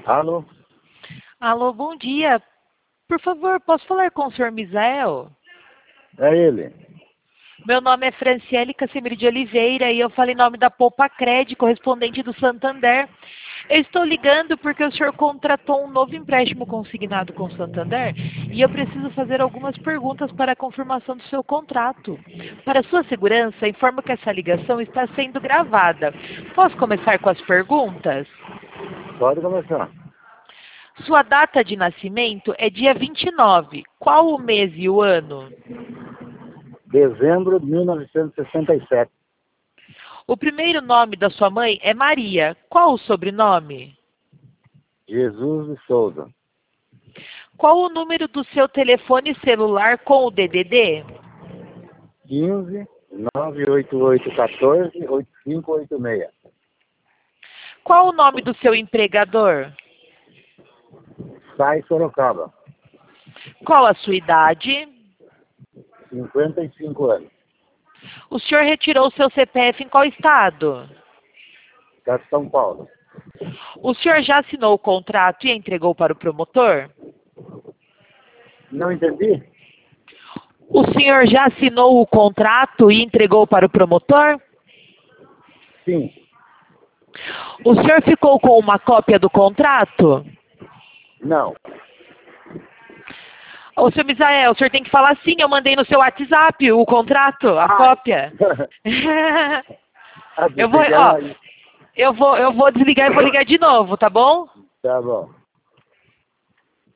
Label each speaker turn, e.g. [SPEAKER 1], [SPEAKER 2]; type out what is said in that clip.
[SPEAKER 1] Alô?
[SPEAKER 2] Alô, bom dia. Por favor, posso falar com o senhor Misael?
[SPEAKER 1] É ele.
[SPEAKER 2] Meu nome é Franciele Casemiro de Oliveira e eu falo em nome da Poupa-Cred, correspondente do Santander. Eu estou ligando porque o senhor contratou um novo empréstimo consignado com o Santander e eu preciso fazer algumas perguntas para a confirmação do seu contrato. Para sua segurança, informo que essa ligação está sendo gravada. Posso começar com as perguntas?
[SPEAKER 1] Pode começar.
[SPEAKER 2] Sua data de nascimento é dia 29. Qual o mês e o ano?
[SPEAKER 1] Dezembro de 1967.
[SPEAKER 2] O primeiro nome da sua mãe é Maria. Qual o sobrenome?
[SPEAKER 1] Jesus de Souza.
[SPEAKER 2] Qual o número do seu telefone celular com o DDD?
[SPEAKER 1] 15 988 14 8586.
[SPEAKER 2] Qual o nome do seu empregador?
[SPEAKER 1] Sai Sorocaba.
[SPEAKER 2] Qual a sua idade?
[SPEAKER 1] 55 anos.
[SPEAKER 2] O senhor retirou seu CPF em qual estado?
[SPEAKER 1] Estado de São Paulo.
[SPEAKER 2] O senhor já assinou o contrato e entregou para o promotor?
[SPEAKER 1] Não entendi?
[SPEAKER 2] O senhor já assinou o contrato e entregou para o promotor?
[SPEAKER 1] Sim.
[SPEAKER 2] O senhor ficou com uma cópia do contrato?
[SPEAKER 1] Não.
[SPEAKER 2] Ô, seu Misael, o senhor tem que falar sim, eu mandei no seu WhatsApp o contrato, a cópia. Eu vou desligar e vou ligar de novo, tá bom?
[SPEAKER 1] Tá bom.